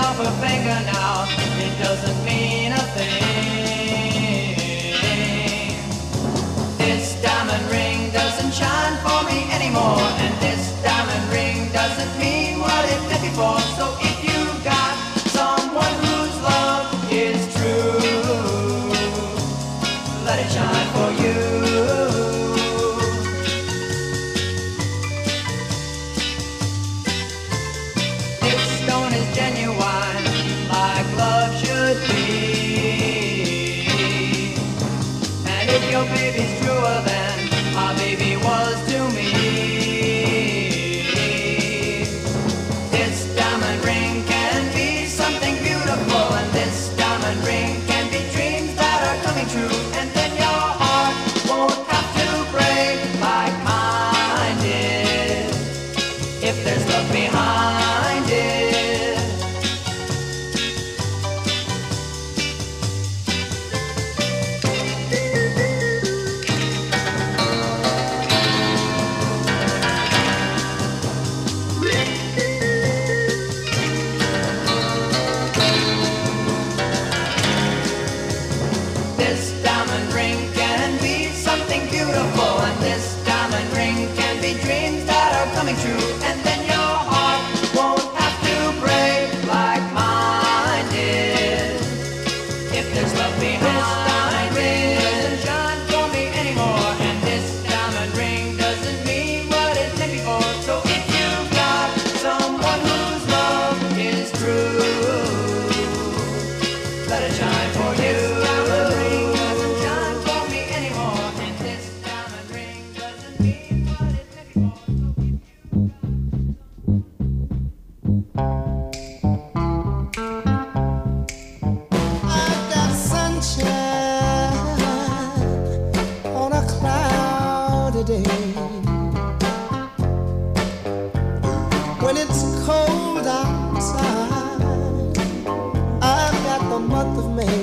off her finger now, it doesn't mean a thing. This diamond ring doesn't shine for me anymore, and this diamond ring doesn't mean what it did before. So if you got someone whose love is true, let it shine for you. This stone is genuine, like love should be. And if your baby's truer than my baby was to me, this diamond ring can be something beautiful, and this diamond ring can be dreams that are coming true. And then your heart won't have to break like mine did, if there's love behind it. This diamond ring can be something beautiful, and this diamond ring can be dreams that are coming true. And then your heart won't have to break like mine did, if there's love behind. This diamond ring doesn't shine for me anymore, and this diamond ring doesn't mean what it meant before. So if you've got someone whose love is true, let it shine for you. This diamond ring doesn't shine for me anymore, and this diamond ring doesn't mean what it meant before. I've got sunshine on a cloudy day. When it's cold outside, I've got the month of May.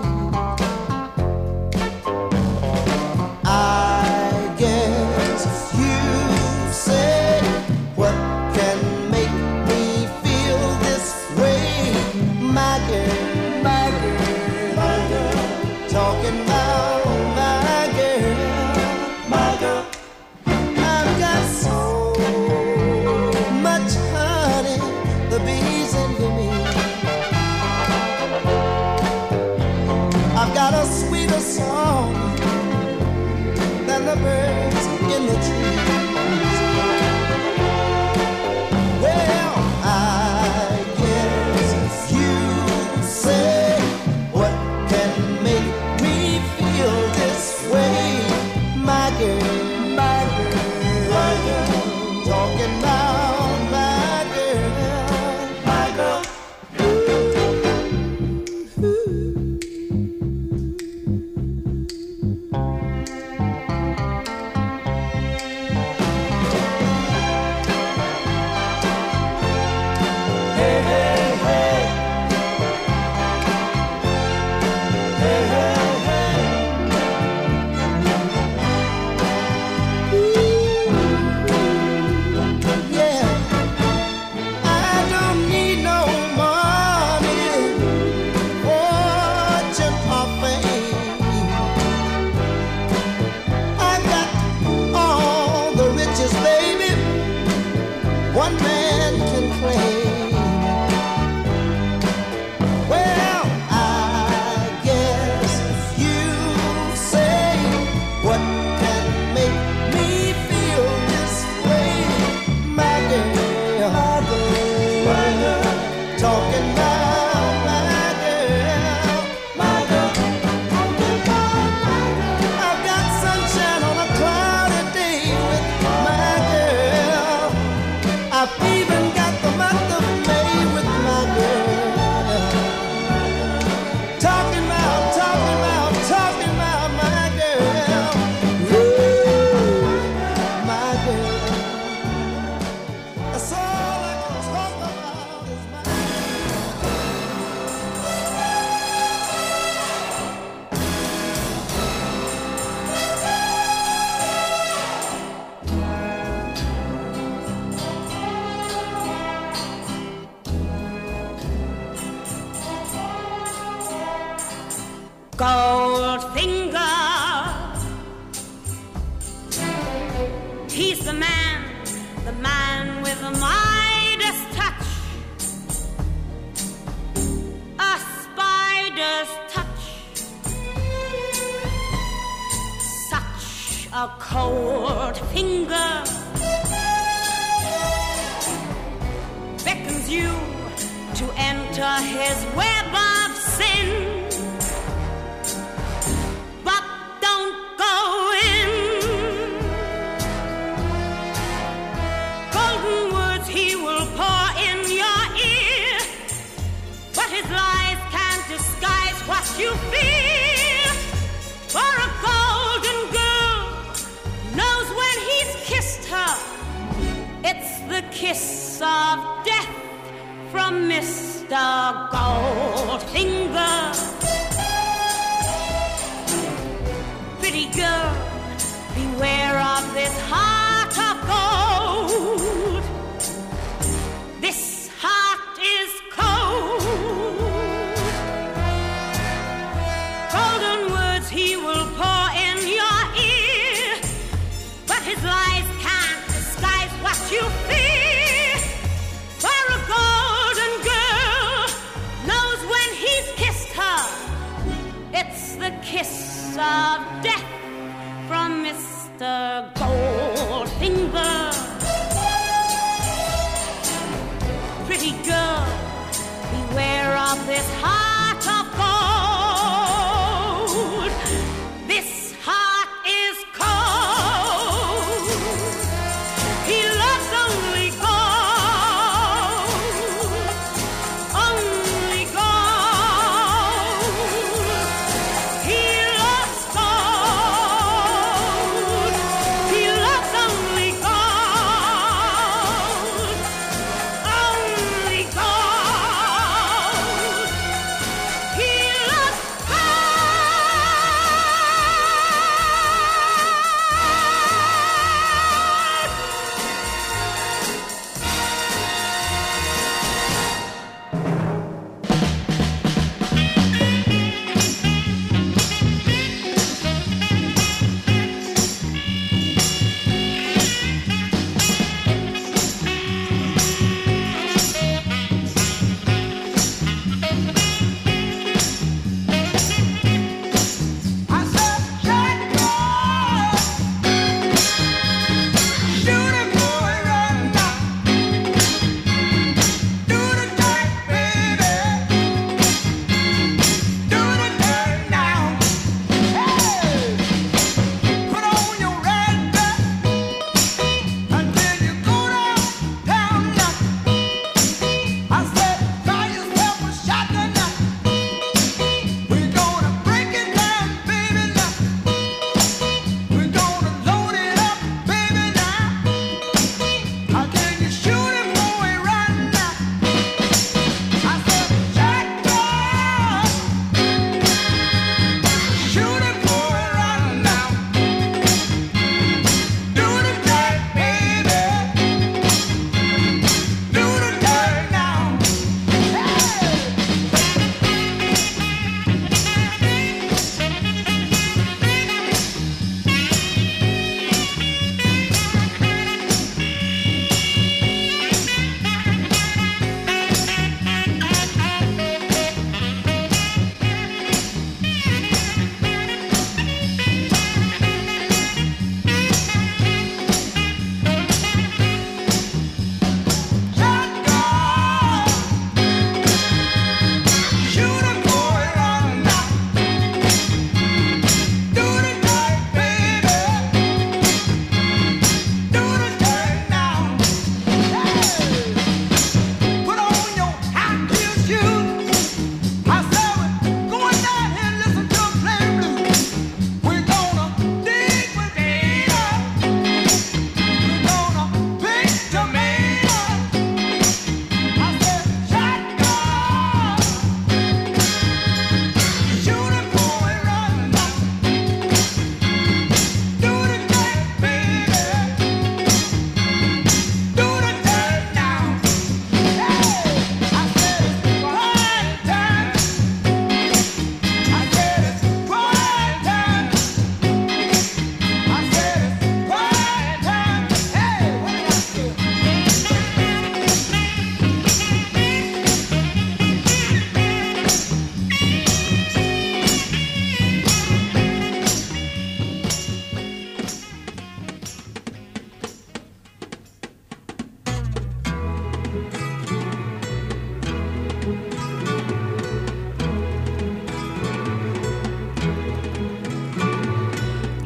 I guess if you say what can make me feel this way, my girl, my girl, my girl, talking about my girl, my girl. I've got so much honey, the bees envy me. Goldfinger, he's the man with the Midas touch, a spider's touch, such a cold finger beckons you to enter his web of sin. But don't go in. Golden words he will pour in your ear, but his lies can't disguise what you feel. For a golden girl knows when he's kissed her, it's the kiss of death from Mr. Goldfinger. Pretty girl, beware of this heart of gold. This heart is cold. Golden words he will pour in your ear, but his lies can't disguise what you fear. For a golden girl knows when he's kissed her, it's the kiss of death from Mr. Goldfinger. Pretty girl, beware of this heart of gold. This heart is cold. He loves only gold, only gold. He loves gold. He loves only gold, only gold.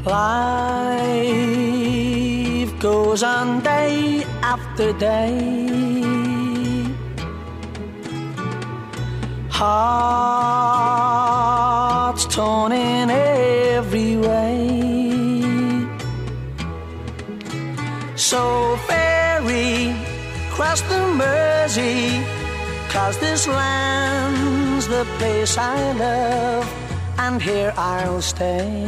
Life goes on day after day. Hearts torn in every way. So ferry cross the Mersey, 'cause this land's the place I love, and here I'll stay.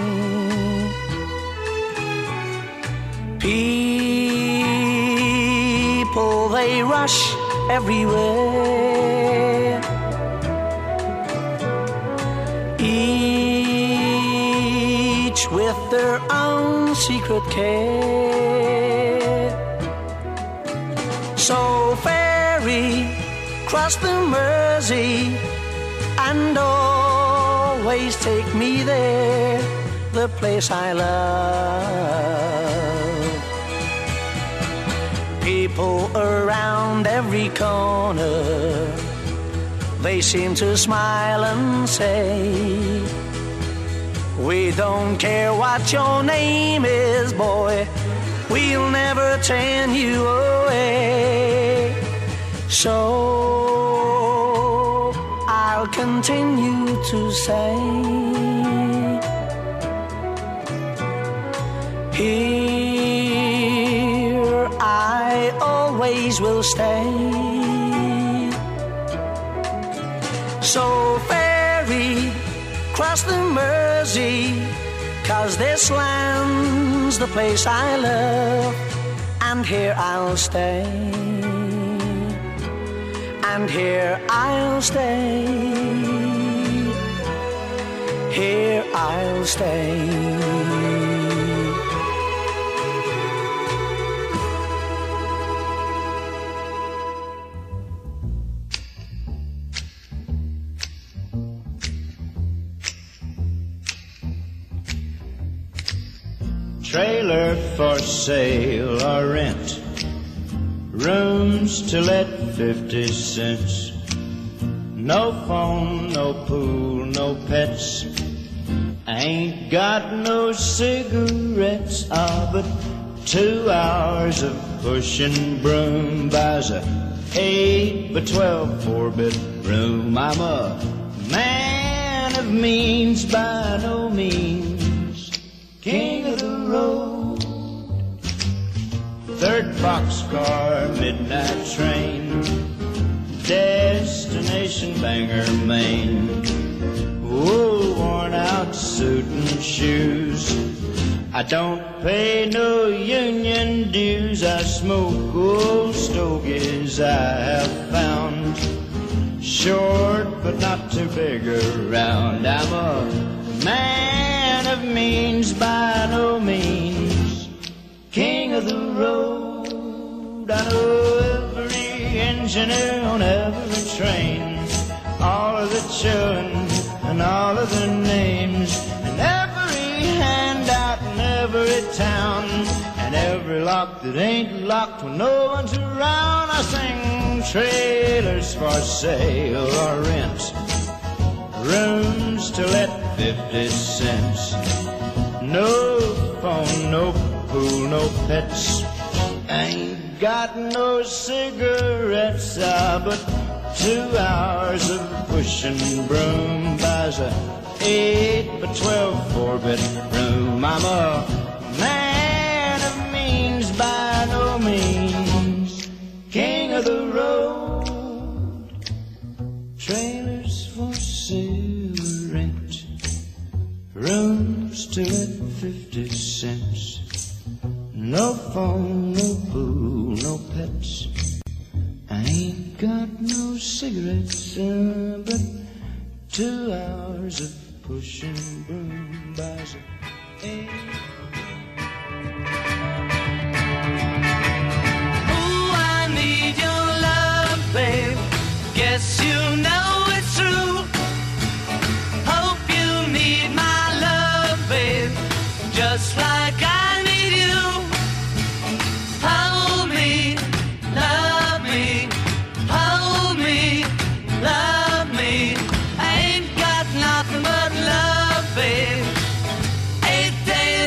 People, they rush everywhere, each with their own secret care. So ferry cross the Mersey and always take me there, the place I love. People around every corner, they seem to smile and say, we don't care what your name is, boy, we'll never turn you away. So I'll continue to say, here I always will stay. So ferry cross the Mersey, 'cause this land's the place I love, and here I'll stay, and here I'll stay, here I'll stay. Trailer for sale or rent, rooms to let 50 cents. No phone, no pool, no pets. Ain't got no cigarettes, but 2 hours of pushing broom buys a 8 by 12 4-bedroom. I'm a man of means by no means, king of the road. 3rd boxcar, midnight train, destination Bangor, Maine. Oh, worn out suit and shoes, I don't pay no union dues. I smoke old stogies I have found, short but not too big around. I'm a man of means by no means, king of the road. I know every engineer on every train, all of the children and all of their names, and every handout in every town, and every lock that ain't locked when no one's around. I sing trailers for sale or rent, rooms to let 50 cents. No phone, no pool, no pets. Ain't got no cigarettes, but 2 hours of pushing broom buys a 8 by 12 4-bedroom. I'm a man of means by no means, king of the road. Trailers for sale or rent, rooms to let 50 cents. No phone, no pool, no pets. I ain't got no cigarettes, but 2 hours of pushing broom buys a 8. Ooh, I need your love, babe. Guess you know it's true. Hope you need my love, babe, just like I need you. Hold me, love me, hold me, love me. I ain't got nothing but love, babe. 8 days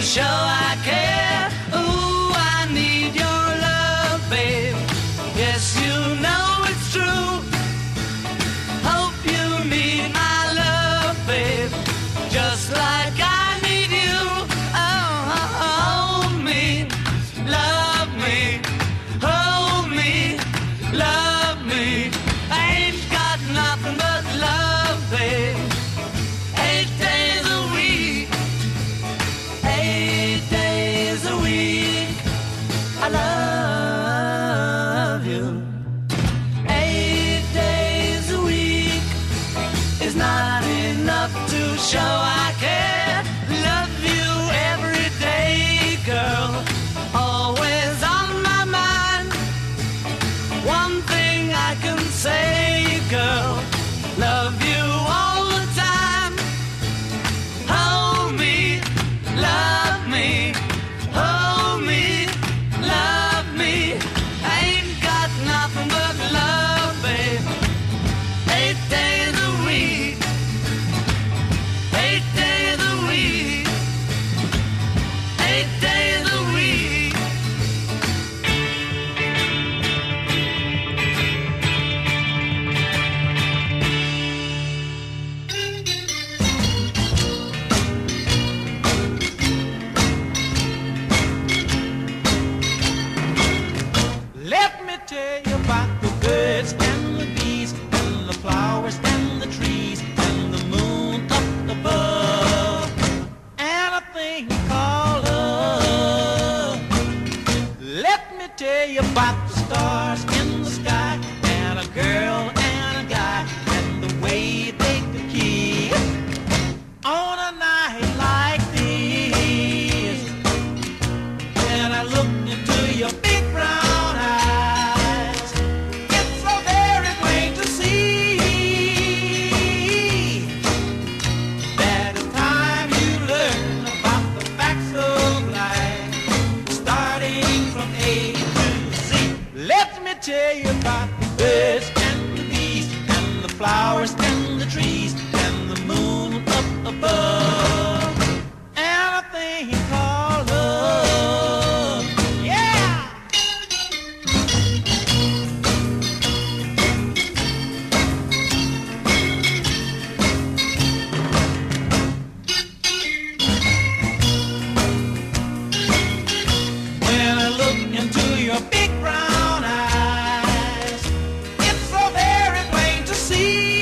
show I care. Ooh, I need your love, babe. Yes, you know it's true. Hope you need my love, babe, just like I need you. Oh, hold me, love me, hold me, love me. I ain't got nothing but love, babe. 8 days a week, 8 days a week, I love you. 8 days a week is not enough to show I care. Love you every day, girl, always on my mind. One thing I can say, girl, love you all the time. Hold me, love me, hold me, love me. I ain't got nothing but love, babe. 8 days a week, 8 days a week, 8 days a week. Let me tell you about the birds and the bees and the flowers and the trees and the moon up above and a thing called love. Let me tell you about the stars in the sky and a girl and a guy and the way they could kiss on a night like this. When I look into your big brown eyes, it's so very plain to see that it's time you learn about the facts of life, starting from A to Z. Let me tell you about the birds and the bees and the flowers and the trees and the moon up above and a thing called love. Yeah! When I look into your big brown eyes, it's so very plain to see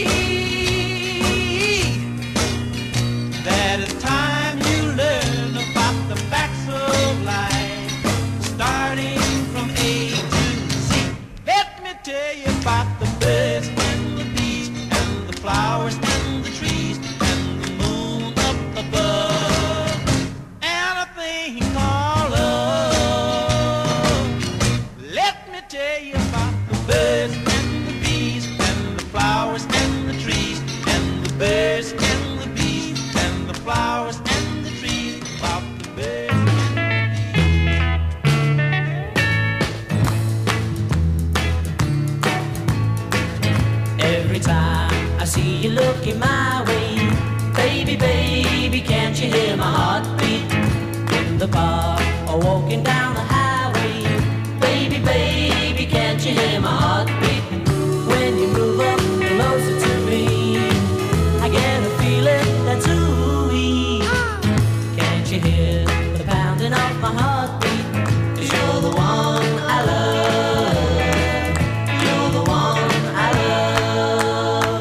that it's time you learn about the facts of life, starting from A to Z. Let me tell you about the birds and the bees and the flowers and the trees and the moon up above and a thing called love. Let me tell you about the birds and the bees and the flowers and the trees and the birds and the bees and the flowers and the trees, about the birds. Every time I see you looking my way, baby, baby, can't you hear my heartbeat? In the park or walking down the highway, baby, baby, can't you hear my heartbeat? When you move up closer to me, I get a feeling that's ooey. Can't you hear the pounding of my heartbeat? 'Cause you're the one I love. You're the one I love.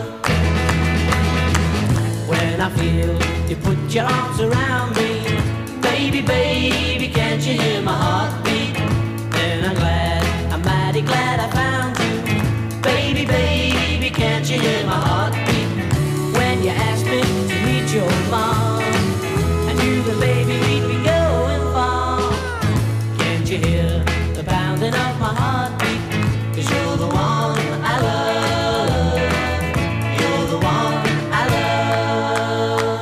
When I feel you put your arms around me, baby, baby, can't you hear my heartbeat? Then I'm mighty glad I found you, baby, baby, can't you hear my heartbeat? When you asked me to meet your mom, I knew that baby we'd be going far. Can't you hear the pounding of my heartbeat? 'Cause you're the one I love. You're the one I love.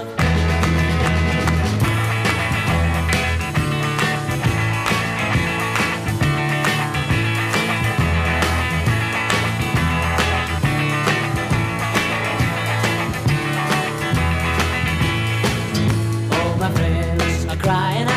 All my friends are crying